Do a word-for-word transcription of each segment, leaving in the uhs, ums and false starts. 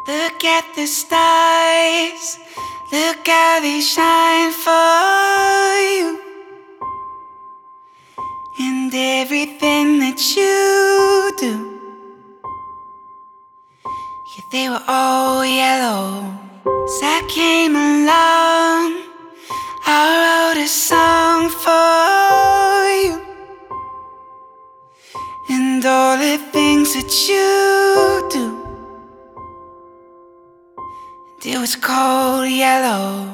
Look at the stars, look how they shine for you. And everything that you do, yeah, they were all yellow. As I came along, I wrote a song for you. And all the things that you do, it was cold yellow.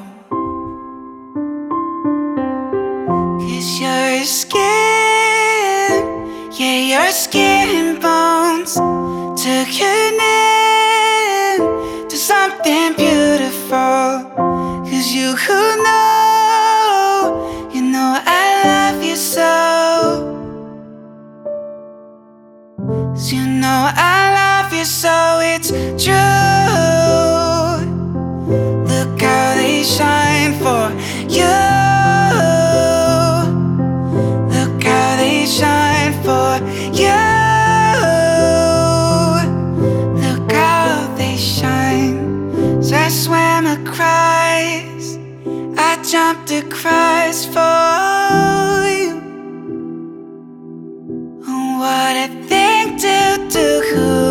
Cause your skin, yeah, your skin and bones took your name to something beautiful. Cause you could know, you know I love you so. So you know I love you so, it's true. Look how they shine for you. Look how they shine for you. Look how they shine. So I swam across, I jumped across for you. Oh, what a thing to do.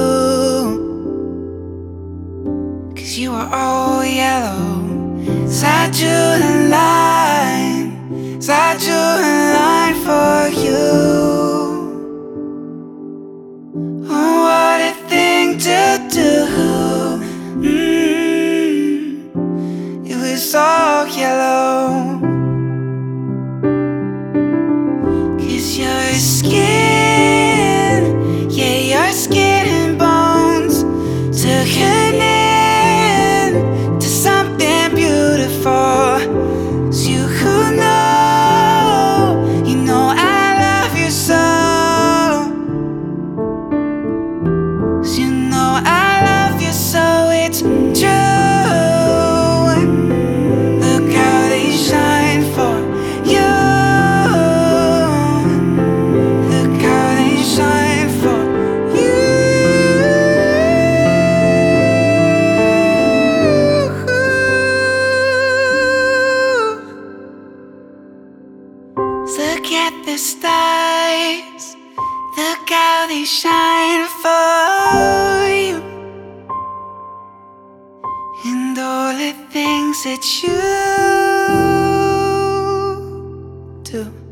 Cause you were all yellow. So I drew a line, so I drew a line for you. Oh, what a thing to do. mm, It was all yellow. Cause your skin, yeah, your skin and bones took your name to something beautiful. So you could know, you know I love you so. So you know I love you so, it's true. Look how they shine for you. Look how they shine for you. Look at the stars, look how they shine for you. And all the things that you do.